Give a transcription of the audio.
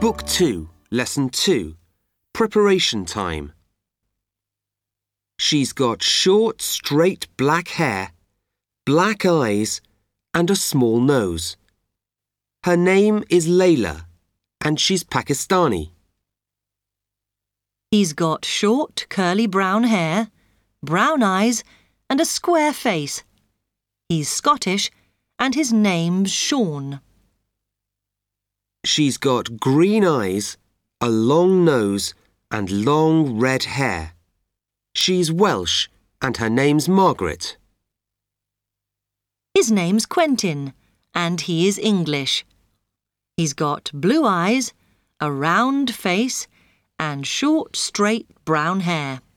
Book 2, Lesson 2, Preparation Time. She's got short, straight black hair, black eyes, and a small nose. Her name is Layla, and she's Pakistani. He's got short, curly brown hair, brown eyes, and a square face. He's Scottish, and his name's Sean. She's got green eyes, a long nose, and long red hair. She's Welsh, and her name's Margaret. His name's Quentin, and he is English. He's got blue eyes, a round face, and short, straight brown hair.